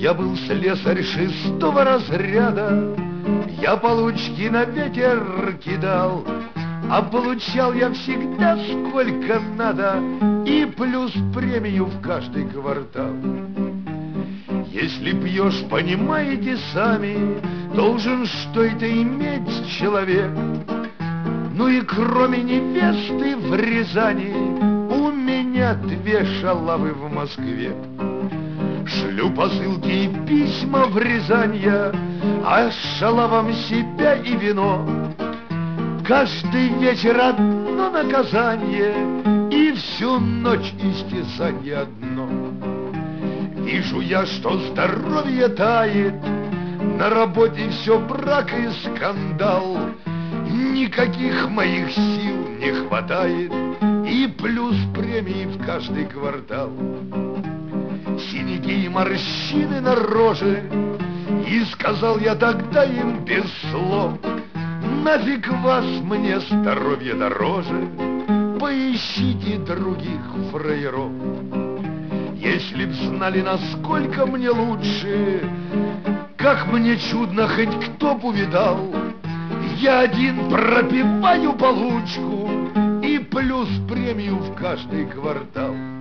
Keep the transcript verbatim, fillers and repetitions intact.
Я был слесарь шестого разряда, я получки на ветер кидал, а получал я всегда сколько надо, и плюс премию в каждый квартал. Если пьешь, понимаете сами, должен что это иметь человек. Ну и кроме невесты в Рязани у меня две шалавы в Москве. Шлю посылки и письма в Рязань я, а с шалавом себя и вино. Каждый вечер одно наказание и всю ночь истязанье одно. Вижу я, что здоровье тает, на работе все брак и скандал. Никаких моих сил не хватает, и плюс премии в каждый квартал. Синяки и морщины на роже, и сказал я тогда им без слов: нафиг вас, мне здоровье дороже, поищите других фраеров. Если б знали, насколько мне лучше, как мне чудно, хоть кто б увидал. Я один пропиваю получку и плюс премию в каждый квартал.